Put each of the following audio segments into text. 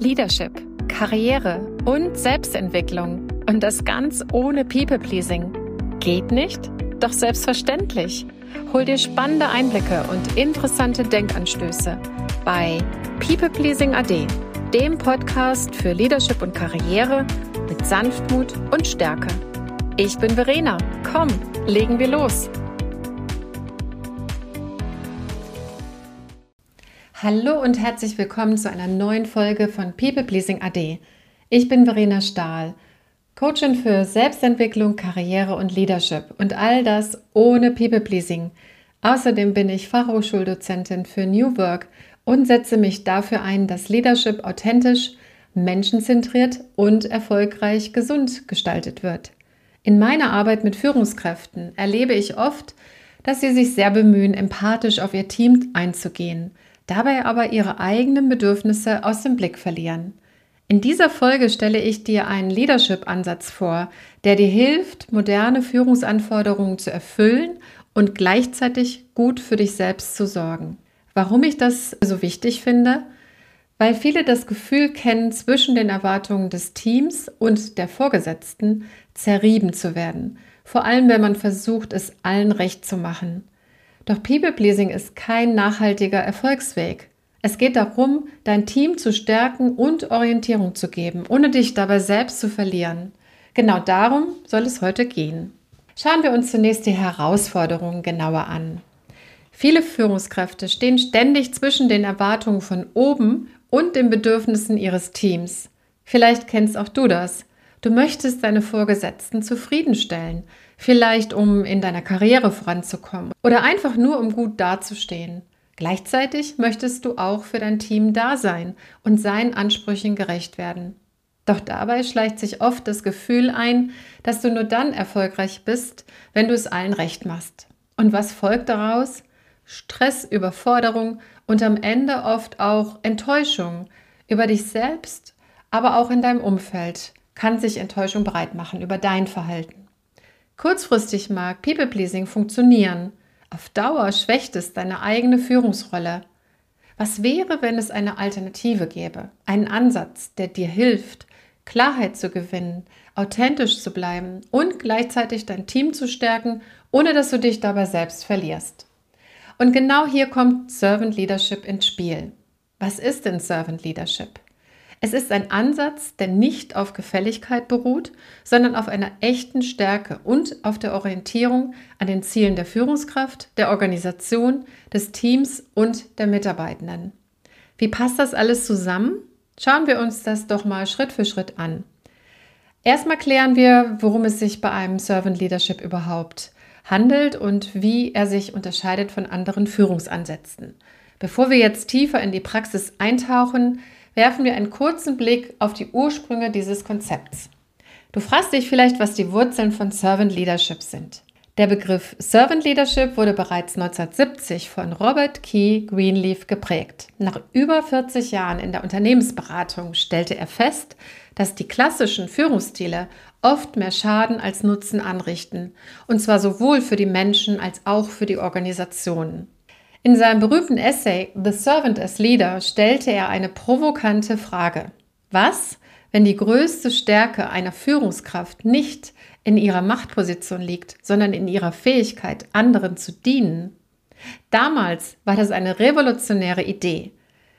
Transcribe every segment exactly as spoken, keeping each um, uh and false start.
Leadership, Karriere und Selbstentwicklung und das ganz ohne People-Pleasing. Geht nicht? Doch selbstverständlich. Hol dir spannende Einblicke und interessante Denkanstöße bei People Pleasing A D, dem Podcast für Leadership und Karriere mit Sanftmut und Stärke. Ich bin Verena. Komm, legen wir los. Hallo und herzlich willkommen zu einer neuen Folge von People Pleasing A D. Ich bin Verena Stahl, Coachin für Selbstentwicklung, Karriere und Leadership und all das ohne People Pleasing. Außerdem bin ich Fachhochschuldozentin für New Work und setze mich dafür ein, dass Leadership authentisch, menschenzentriert und erfolgreich gesund gestaltet wird. In meiner Arbeit mit Führungskräften erlebe ich oft, dass sie sich sehr bemühen, empathisch auf ihr Team einzugehen, dabei aber ihre eigenen Bedürfnisse aus dem Blick verlieren. In dieser Folge stelle ich dir einen Leadership-Ansatz vor, der dir hilft, moderne Führungsanforderungen zu erfüllen und gleichzeitig gut für dich selbst zu sorgen. Warum ich das so wichtig finde? Weil viele das Gefühl kennen, zwischen den Erwartungen des Teams und der Vorgesetzten zerrieben zu werden, vor allem wenn man versucht, es allen recht zu machen. Doch People-Pleasing ist kein nachhaltiger Erfolgsweg. Es geht darum, dein Team zu stärken und Orientierung zu geben, ohne dich dabei selbst zu verlieren. Genau darum soll es heute gehen. Schauen wir uns zunächst die Herausforderungen genauer an. Viele Führungskräfte stehen ständig zwischen den Erwartungen von oben und den Bedürfnissen ihres Teams. Vielleicht kennst auch du das. Du möchtest deine Vorgesetzten zufriedenstellen, vielleicht um in deiner Karriere voranzukommen oder einfach nur um gut dazustehen. Gleichzeitig möchtest du auch für dein Team da sein und seinen Ansprüchen gerecht werden. Doch dabei schleicht sich oft das Gefühl ein, dass du nur dann erfolgreich bist, wenn du es allen recht machst. Und was folgt daraus? Stress, Überforderung und am Ende oft auch Enttäuschung über dich selbst, aber auch in deinem Umfeld kann sich Enttäuschung breit machen über dein Verhalten. Kurzfristig mag People-Pleasing funktionieren. Auf Dauer schwächt es deine eigene Führungsrolle. Was wäre, wenn es eine Alternative gäbe? Einen Ansatz, der dir hilft, Klarheit zu gewinnen, authentisch zu bleiben und gleichzeitig dein Team zu stärken, ohne dass du dich dabei selbst verlierst. Und genau hier kommt Servant Leadership ins Spiel. Was ist denn Servant Leadership? Es ist ein Ansatz, der nicht auf Gefälligkeit beruht, sondern auf einer echten Stärke und auf der Orientierung an den Zielen der Führungskraft, der Organisation, des Teams und der Mitarbeitenden. Wie passt das alles zusammen? Schauen wir uns das doch mal Schritt für Schritt an. Erstmal klären wir, worum es sich bei einem Servant Leadership überhaupt handelt und wie er sich unterscheidet von anderen Führungsansätzen. Bevor wir jetzt tiefer in die Praxis eintauchen, werfen wir einen kurzen Blick auf die Ursprünge dieses Konzepts. Du fragst dich vielleicht, was die Wurzeln von Servant Leadership sind. Der Begriff Servant Leadership wurde bereits neunzehnhundertsiebzig von Robert Key Greenleaf geprägt. Nach über vierzig Jahren in der Unternehmensberatung stellte er fest, dass die klassischen Führungsstile oft mehr Schaden als Nutzen anrichten, und zwar sowohl für die Menschen als auch für die Organisationen. In seinem berühmten Essay The Servant as Leader stellte er eine provokante Frage. Was, wenn die größte Stärke einer Führungskraft nicht in ihrer Machtposition liegt, sondern in ihrer Fähigkeit, anderen zu dienen? Damals war das eine revolutionäre Idee.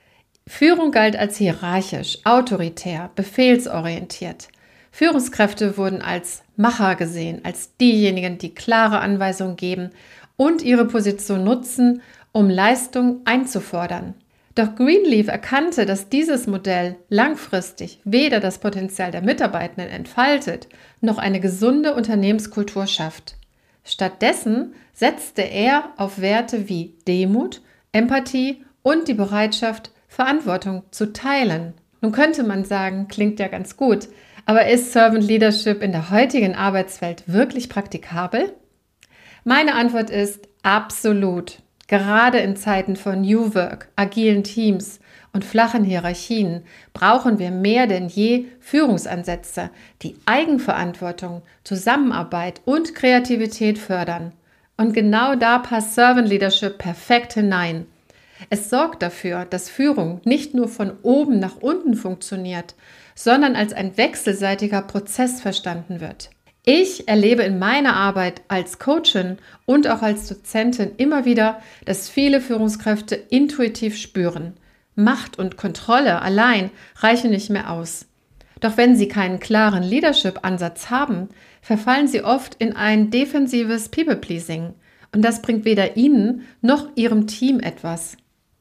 Führung galt als hierarchisch, autoritär, befehlsorientiert. Führungskräfte wurden als Macher gesehen, als diejenigen, die klare Anweisungen geben und ihre Position nutzen, um Leistung einzufordern. Doch Greenleaf erkannte, dass dieses Modell langfristig weder das Potenzial der Mitarbeitenden entfaltet, noch eine gesunde Unternehmenskultur schafft. Stattdessen setzte er auf Werte wie Demut, Empathie und die Bereitschaft, Verantwortung zu teilen. Nun könnte man sagen, klingt ja ganz gut, aber ist Servant Leadership in der heutigen Arbeitswelt wirklich praktikabel? Meine Antwort ist absolut. Gerade in Zeiten von New Work, agilen Teams und flachen Hierarchien brauchen wir mehr denn je Führungsansätze, die Eigenverantwortung, Zusammenarbeit und Kreativität fördern. Und genau da passt Servant Leadership perfekt hinein. Es sorgt dafür, dass Führung nicht nur von oben nach unten funktioniert, sondern als ein wechselseitiger Prozess verstanden wird. Ich erlebe in meiner Arbeit als Coachin und auch als Dozentin immer wieder, dass viele Führungskräfte intuitiv spüren: Macht und Kontrolle allein reichen nicht mehr aus. Doch wenn sie keinen klaren Leadership-Ansatz haben, verfallen sie oft in ein defensives People-Pleasing. Und das bringt weder ihnen noch ihrem Team etwas.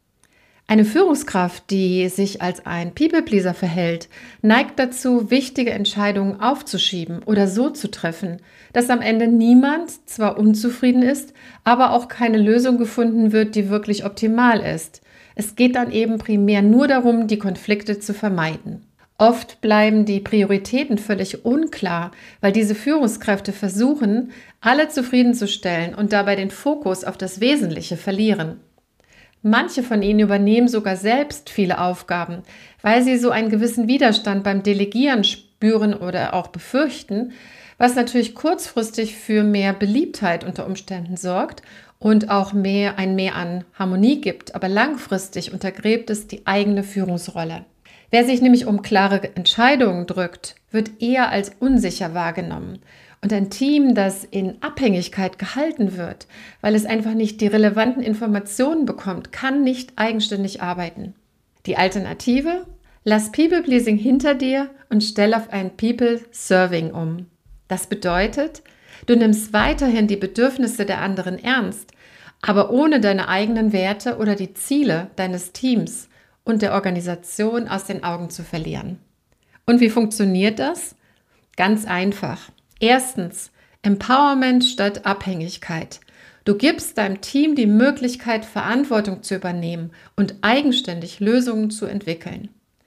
Eine Führungskraft, die sich als ein People-Pleaser verhält, neigt dazu, wichtige Entscheidungen aufzuschieben oder so zu treffen, dass am Ende niemand zwar unzufrieden ist, aber auch keine Lösung gefunden wird, die wirklich optimal ist. Es geht dann eben primär nur darum, die Konflikte zu vermeiden. Oft bleiben die Prioritäten völlig unklar, weil diese Führungskräfte versuchen, alle zufriedenzustellen und dabei den Fokus auf das Wesentliche verlieren. Manche von ihnen übernehmen sogar selbst viele Aufgaben, weil sie so einen gewissen Widerstand beim Delegieren spüren oder auch befürchten, was natürlich kurzfristig für mehr Beliebtheit unter Umständen sorgt und auch mehr, ein Mehr an Harmonie gibt, aber langfristig untergräbt es die eigene Führungsrolle. Wer sich nämlich um klare Entscheidungen drückt, wird eher als unsicher wahrgenommen. Und ein Team, das in Abhängigkeit gehalten wird, weil es einfach nicht die relevanten Informationen bekommt, kann nicht eigenständig arbeiten. Die Alternative? Lass People-Pleasing hinter dir und stell auf ein People-Serving um. Das bedeutet, du nimmst weiterhin die Bedürfnisse der anderen ernst, aber ohne deine eigenen Werte oder die Ziele deines Teams und der Organisation aus den Augen zu verlieren. Und wie funktioniert das? Ganz einfach. Erstens, Empowerment statt Abhängigkeit. Du gibst deinem Team die Möglichkeit, Verantwortung zu übernehmen und eigenständig Lösungen zu entwickeln.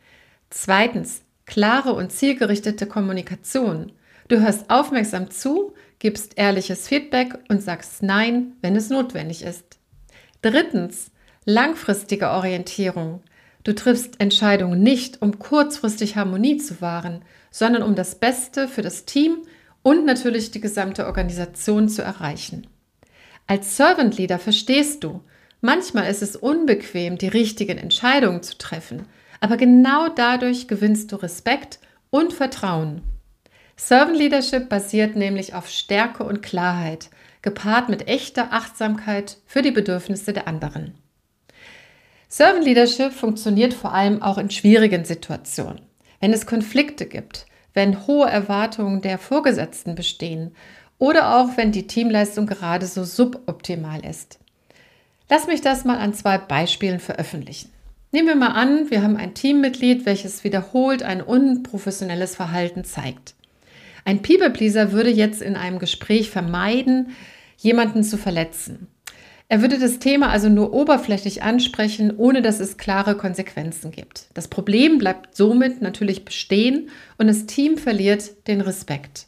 Zweitens, klare und zielgerichtete Kommunikation. Du hörst aufmerksam zu, gibst ehrliches Feedback und sagst Nein, wenn es notwendig ist. Drittens, langfristige Orientierung. Du triffst Entscheidungen nicht, um kurzfristig Harmonie zu wahren, sondern um das Beste für das Team und natürlich die gesamte Organisation zu erreichen. Als Servant Leader verstehst du, manchmal ist es unbequem, die richtigen Entscheidungen zu treffen, aber genau dadurch gewinnst du Respekt und Vertrauen. Servant Leadership basiert nämlich auf Stärke und Klarheit, gepaart mit echter Achtsamkeit für die Bedürfnisse der anderen. Servant Leadership funktioniert vor allem auch in schwierigen Situationen, wenn es Konflikte gibt, wenn hohe Erwartungen der Vorgesetzten bestehen oder auch wenn die Teamleistung gerade so suboptimal ist. Lass mich das mal an zwei Beispielen veröffentlichen. Nehmen wir mal an, wir haben ein Teammitglied, welches wiederholt ein unprofessionelles Verhalten zeigt. Ein People-Pleaser würde jetzt in einem Gespräch vermeiden, jemanden zu verletzen. Er würde das Thema also nur oberflächlich ansprechen, ohne dass es klare Konsequenzen gibt. Das Problem bleibt somit natürlich bestehen und das Team verliert den Respekt.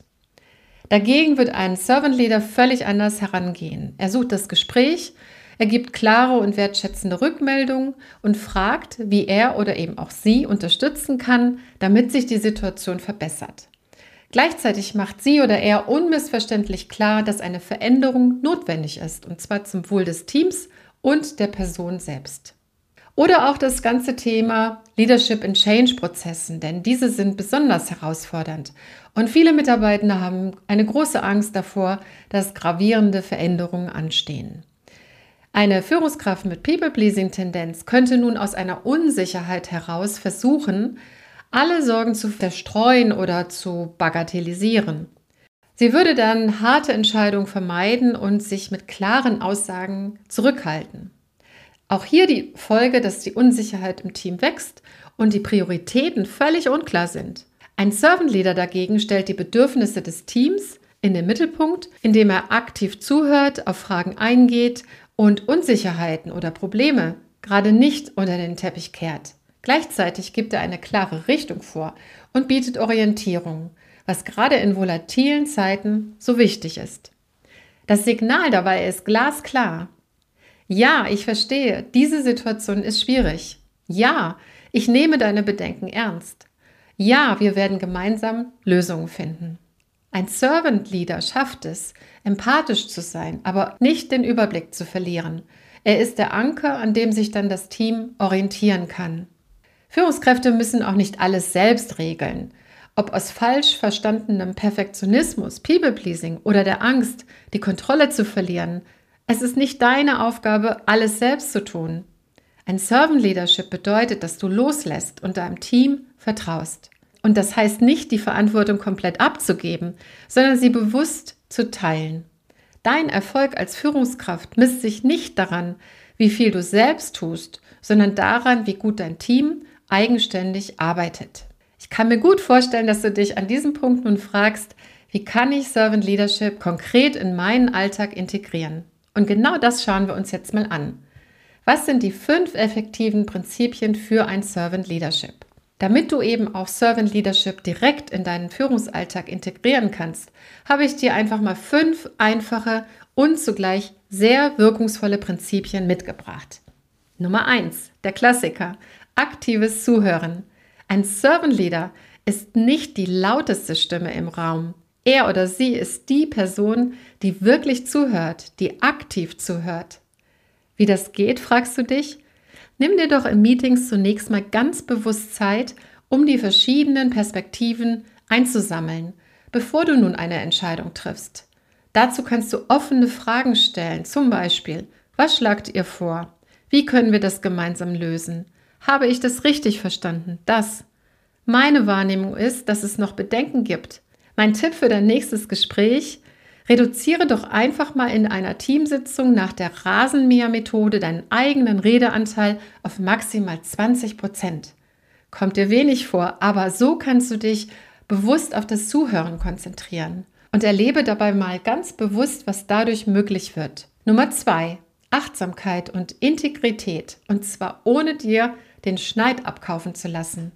Dagegen wird ein Servant Leader völlig anders herangehen. Er sucht das Gespräch, er gibt klare und wertschätzende Rückmeldungen und fragt, wie er oder eben auch sie unterstützen kann, damit sich die Situation verbessert. Gleichzeitig macht sie oder er unmissverständlich klar, dass eine Veränderung notwendig ist, und zwar zum Wohl des Teams und der Person selbst. Oder auch das ganze Thema Leadership in Change-Prozessen, denn diese sind besonders herausfordernd. Und viele Mitarbeitende haben eine große Angst davor, dass gravierende Veränderungen anstehen. Eine Führungskraft mit People-Pleasing-Tendenz könnte nun aus einer Unsicherheit heraus versuchen, alle Sorgen zu verstreuen oder zu bagatellisieren. Sie würde dann harte Entscheidungen vermeiden und sich mit klaren Aussagen zurückhalten. Auch hier die Folge, dass die Unsicherheit im Team wächst und die Prioritäten völlig unklar sind. Ein Servant Leader dagegen stellt die Bedürfnisse des Teams in den Mittelpunkt, indem er aktiv zuhört, auf Fragen eingeht und Unsicherheiten oder Probleme gerade nicht unter den Teppich kehrt. Gleichzeitig gibt er eine klare Richtung vor und bietet Orientierung, was gerade in volatilen Zeiten so wichtig ist. Das Signal dabei ist glasklar. Ja, ich verstehe, diese Situation ist schwierig. Ja, ich nehme deine Bedenken ernst. Ja, wir werden gemeinsam Lösungen finden. Ein Servant Leader schafft es, empathisch zu sein, aber nicht den Überblick zu verlieren. Er ist der Anker, an dem sich dann das Team orientieren kann. Führungskräfte müssen auch nicht alles selbst regeln. Ob aus falsch verstandenem Perfektionismus, People-Pleasing oder der Angst, die Kontrolle zu verlieren, es ist nicht deine Aufgabe, alles selbst zu tun. Ein Servant Leadership bedeutet, dass du loslässt und deinem Team vertraust. Und das heißt nicht, die Verantwortung komplett abzugeben, sondern sie bewusst zu teilen. Dein Erfolg als Führungskraft misst sich nicht daran, wie viel du selbst tust, sondern daran, wie gut dein Team eigenständig arbeitet. Ich kann mir gut vorstellen, dass du dich an diesem Punkt nun fragst, wie kann ich Servant Leadership konkret in meinen Alltag integrieren? Und genau das schauen wir uns jetzt mal an. Was sind die fünf effektiven Prinzipien für ein Servant Leadership? Damit du eben auch Servant Leadership direkt in deinen Führungsalltag integrieren kannst, habe ich dir einfach mal fünf einfache und zugleich sehr wirkungsvolle Prinzipien mitgebracht. Nummer eins, der Klassiker, aktives Zuhören. Ein Servant Leader ist nicht die lauteste Stimme im Raum. Er oder sie ist die Person, die wirklich zuhört, die aktiv zuhört. Wie das geht, fragst du dich? Nimm dir doch in Meetings zunächst mal ganz bewusst Zeit, um die verschiedenen Perspektiven einzusammeln, bevor du nun eine Entscheidung triffst. Dazu kannst du offene Fragen stellen, zum Beispiel, was schlagt ihr vor? Wie können wir das gemeinsam lösen? Habe ich das richtig verstanden? Das. Meine Wahrnehmung ist, dass es noch Bedenken gibt. Mein Tipp für dein nächstes Gespräch: Reduziere doch einfach mal in einer Teamsitzung nach der Rasenmäher-Methode deinen eigenen Redeanteil auf maximal zwanzig Prozent. Kommt dir wenig vor, aber so kannst du dich bewusst auf das Zuhören konzentrieren und erlebe dabei mal ganz bewusst, was dadurch möglich wird. Nummer zwei, Achtsamkeit und Integrität, und zwar ohne dir den Schneid abkaufen zu lassen.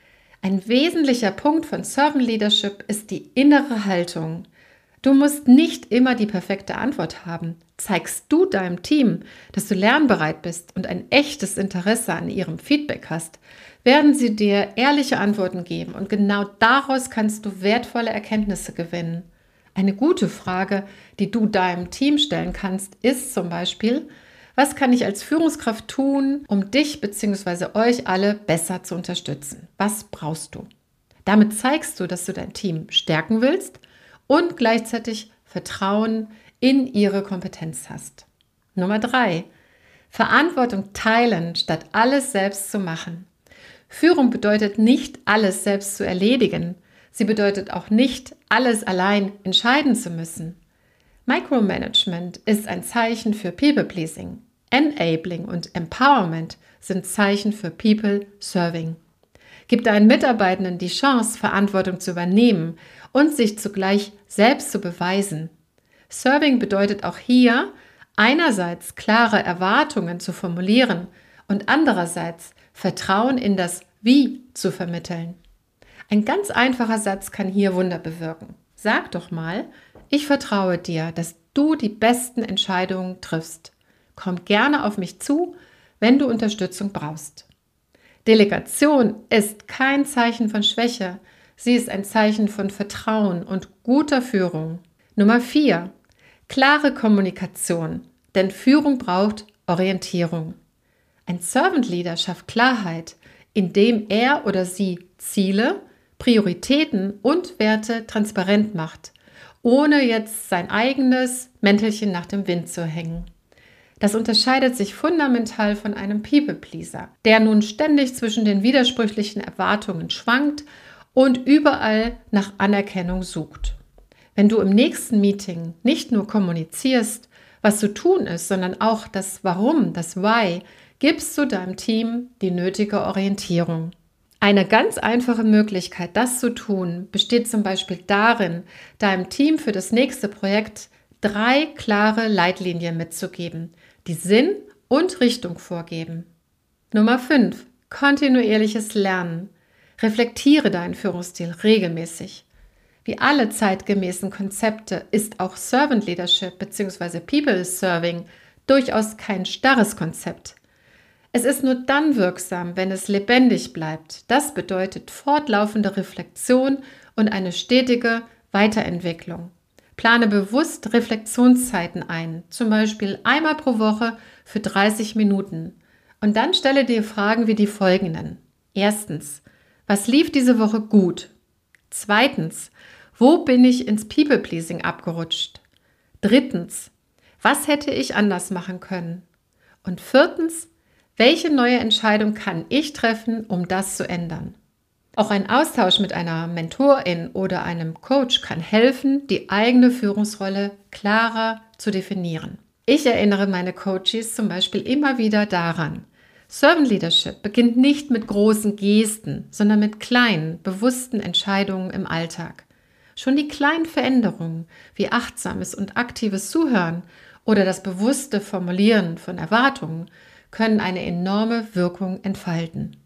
Ein wesentlicher Punkt von Servant Leadership ist die innere Haltung. Du musst nicht immer die perfekte Antwort haben. Zeigst du deinem Team, dass du lernbereit bist und ein echtes Interesse an ihrem Feedback hast, werden sie dir ehrliche Antworten geben und genau daraus kannst du wertvolle Erkenntnisse gewinnen. Eine gute Frage, die du deinem Team stellen kannst, ist zum Beispiel: Was kann ich als Führungskraft tun, um dich bzw. euch alle besser zu unterstützen? Was brauchst du? Damit zeigst du, dass du dein Team stärken willst und gleichzeitig Vertrauen in ihre Kompetenz hast. Nummer drei. Verantwortung teilen, statt alles selbst zu machen. Führung bedeutet nicht, alles selbst zu erledigen. Sie bedeutet auch nicht, alles allein entscheiden zu müssen. Micromanagement ist ein Zeichen für People-Pleasing. Enabling und Empowerment sind Zeichen für People-Serving. Gib deinen Mitarbeitenden die Chance, Verantwortung zu übernehmen und sich zugleich selbst zu beweisen. Serving bedeutet auch hier, einerseits klare Erwartungen zu formulieren und andererseits Vertrauen in das Wie zu vermitteln. Ein ganz einfacher Satz kann hier Wunder bewirken. Sag doch mal: Ich vertraue dir, dass du die besten Entscheidungen triffst. Komm gerne auf mich zu, wenn du Unterstützung brauchst. Delegation ist kein Zeichen von Schwäche. Sie ist ein Zeichen von Vertrauen und guter Führung. Nummer vier. Klare Kommunikation. Denn Führung braucht Orientierung. Ein Servant Leader schafft Klarheit, indem er oder sie Ziele, Prioritäten und Werte transparent macht, ohne jetzt sein eigenes Mäntelchen nach dem Wind zu hängen. Das unterscheidet sich fundamental von einem People-Pleaser, der nun ständig zwischen den widersprüchlichen Erwartungen schwankt und überall nach Anerkennung sucht. Wenn du im nächsten Meeting nicht nur kommunizierst, was zu tun ist, sondern auch das Warum, das Why, gibst du deinem Team die nötige Orientierung. Eine ganz einfache Möglichkeit, das zu tun, besteht zum Beispiel darin, deinem Team für das nächste Projekt drei klare Leitlinien mitzugeben, die Sinn und Richtung vorgeben. Nummer fünf. Kontinuierliches Lernen. Reflektiere deinen Führungsstil regelmäßig. Wie alle zeitgemäßen Konzepte ist auch Servant Leadership bzw. People Serving durchaus kein starres Konzept. Es ist nur dann wirksam, wenn es lebendig bleibt. Das bedeutet fortlaufende Reflexion und eine stetige Weiterentwicklung. Plane bewusst Reflexionszeiten ein, zum Beispiel einmal pro Woche für dreißig Minuten. Und dann stelle dir Fragen wie die folgenden. Erstens, was lief diese Woche gut? Zweitens, wo bin ich ins People-Pleasing abgerutscht? Drittens, was hätte ich anders machen können? Und viertens, welche neue Entscheidung kann ich treffen, um das zu ändern? Auch ein Austausch mit einer Mentorin oder einem Coach kann helfen, die eigene Führungsrolle klarer zu definieren. Ich erinnere meine Coaches zum Beispiel immer wieder daran: Servant Leadership beginnt nicht mit großen Gesten, sondern mit kleinen, bewussten Entscheidungen im Alltag. Schon die kleinen Veränderungen wie achtsames und aktives Zuhören oder das bewusste Formulieren von Erwartungen können eine enorme Wirkung entfalten.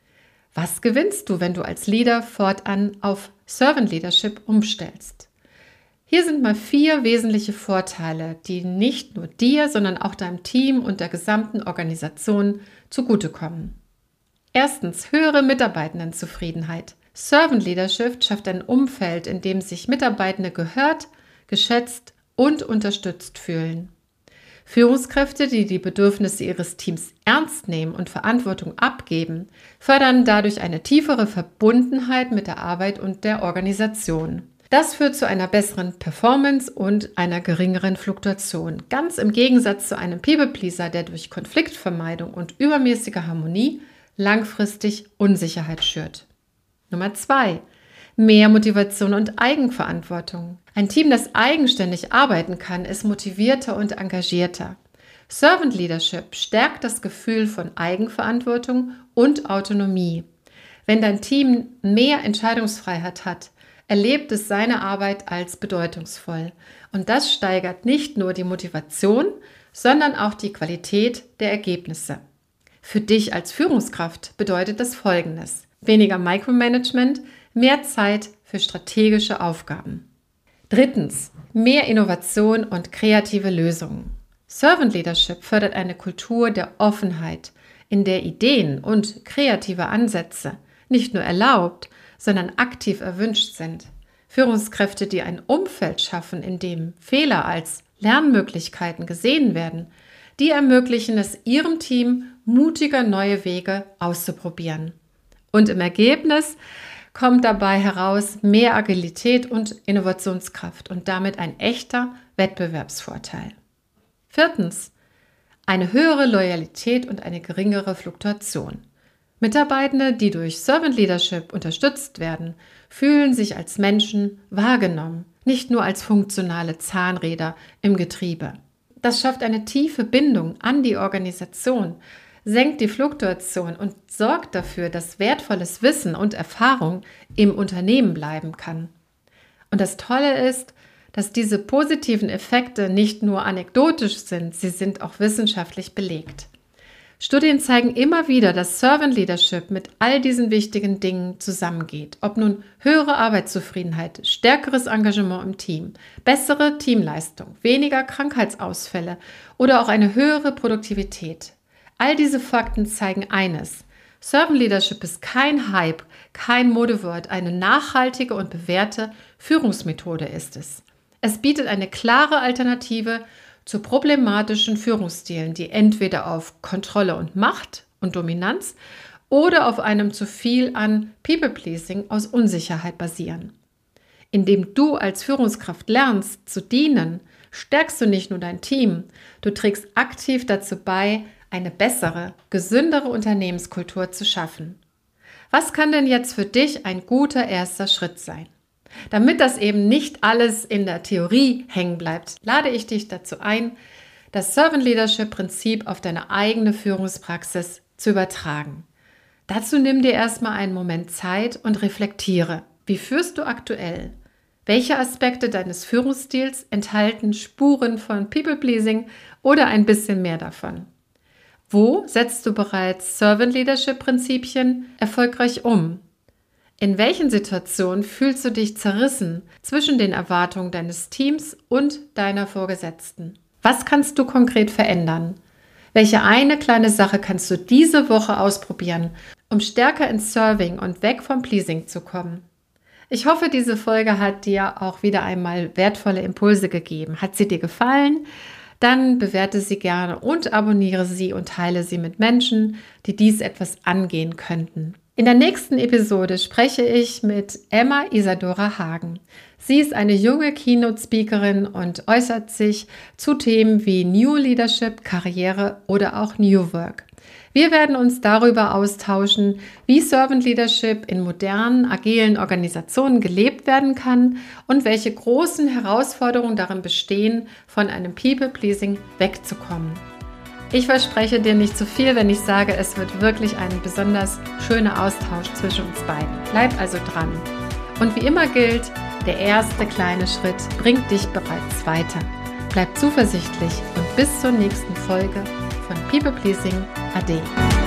Was gewinnst du, wenn du als Leader fortan auf Servant Leadership umstellst? Hier sind mal vier wesentliche Vorteile, die nicht nur dir, sondern auch deinem Team und der gesamten Organisation zugutekommen. Erstens, höhere Mitarbeitendenzufriedenheit. Servant Leadership schafft ein Umfeld, in dem sich Mitarbeitende gehört, geschätzt und unterstützt fühlen. Führungskräfte, die die Bedürfnisse ihres Teams ernst nehmen und Verantwortung abgeben, fördern dadurch eine tiefere Verbundenheit mit der Arbeit und der Organisation. Das führt zu einer besseren Performance und einer geringeren Fluktuation, ganz im Gegensatz zu einem People-Pleaser, der durch Konfliktvermeidung und übermäßige Harmonie langfristig Unsicherheit schürt. Nummer zwei. Mehr Motivation und Eigenverantwortung. Ein Team, das eigenständig arbeiten kann, ist motivierter und engagierter. Servant Leadership stärkt das Gefühl von Eigenverantwortung und Autonomie. Wenn dein Team mehr Entscheidungsfreiheit hat, erlebt es seine Arbeit als bedeutungsvoll. Und das steigert nicht nur die Motivation, sondern auch die Qualität der Ergebnisse. Für dich als Führungskraft bedeutet das Folgendes: weniger Micromanagement, mehr Zeit für strategische Aufgaben. Drittens, mehr Innovation und kreative Lösungen. Servant Leadership fördert eine Kultur der Offenheit, in der Ideen und kreative Ansätze nicht nur erlaubt, sondern aktiv erwünscht sind. Führungskräfte, die ein Umfeld schaffen, in dem Fehler als Lernmöglichkeiten gesehen werden, die ermöglichen es ihrem Team, mutiger neue Wege auszuprobieren. Und im Ergebnis kommt dabei heraus mehr Agilität und Innovationskraft und damit ein echter Wettbewerbsvorteil. Viertens, eine höhere Loyalität und eine geringere Fluktuation. Mitarbeitende, die durch Servant Leadership unterstützt werden, fühlen sich als Menschen wahrgenommen, nicht nur als funktionale Zahnräder im Getriebe. Das schafft eine tiefe Bindung an die Organisation, senkt die Fluktuation und sorgt dafür, dass wertvolles Wissen und Erfahrung im Unternehmen bleiben kann. Und das Tolle ist, dass diese positiven Effekte nicht nur anekdotisch sind, sie sind auch wissenschaftlich belegt. Studien zeigen immer wieder, dass Servant Leadership mit all diesen wichtigen Dingen zusammengeht. Ob nun höhere Arbeitszufriedenheit, stärkeres Engagement im Team, bessere Teamleistung, weniger Krankheitsausfälle oder auch eine höhere Produktivität. All diese Fakten zeigen eines: Servant Leadership ist kein Hype, kein Modewort, eine nachhaltige und bewährte Führungsmethode ist es. Es bietet eine klare Alternative zu problematischen Führungsstilen, die entweder auf Kontrolle und Macht und Dominanz oder auf einem zu viel an People-Pleasing aus Unsicherheit basieren. Indem du als Führungskraft lernst zu dienen, stärkst du nicht nur dein Team, du trägst aktiv dazu bei, eine bessere, gesündere Unternehmenskultur zu schaffen. Was kann denn jetzt für dich ein guter erster Schritt sein? Damit das eben nicht alles in der Theorie hängen bleibt, lade ich dich dazu ein, das Servant Leadership Prinzip auf deine eigene Führungspraxis zu übertragen. Dazu nimm dir erstmal einen Moment Zeit und reflektiere. Wie führst du aktuell? Welche Aspekte deines Führungsstils enthalten Spuren von People-Pleasing oder ein bisschen mehr davon? Wo setzt du bereits Servant Leadership Prinzipien erfolgreich um? In welchen Situationen fühlst du dich zerrissen zwischen den Erwartungen deines Teams und deiner Vorgesetzten? Was kannst du konkret verändern? Welche eine kleine Sache kannst du diese Woche ausprobieren, um stärker ins Serving und weg vom Pleasing zu kommen? Ich hoffe, diese Folge hat dir auch wieder einmal wertvolle Impulse gegeben. Hat sie dir gefallen? Dann bewerte sie gerne und abonniere sie und teile sie mit Menschen, die dies etwas angehen könnten. In der nächsten Episode spreche ich mit Emma Isadora Hagen. Sie ist eine junge Keynote-Speakerin und äußert sich zu Themen wie New Leadership, Karriere oder auch New Work. Wir werden uns darüber austauschen, wie Servant Leadership in modernen, agilen Organisationen gelebt werden kann und welche großen Herausforderungen darin bestehen, von einem People-Pleasing wegzukommen. Ich verspreche dir nicht zu viel, wenn ich sage, es wird wirklich ein besonders schöner Austausch zwischen uns beiden. Bleib also dran. Und wie immer gilt, der erste kleine Schritt bringt dich bereits weiter. Bleib zuversichtlich und bis zur nächsten Folge von People Pleasing A D.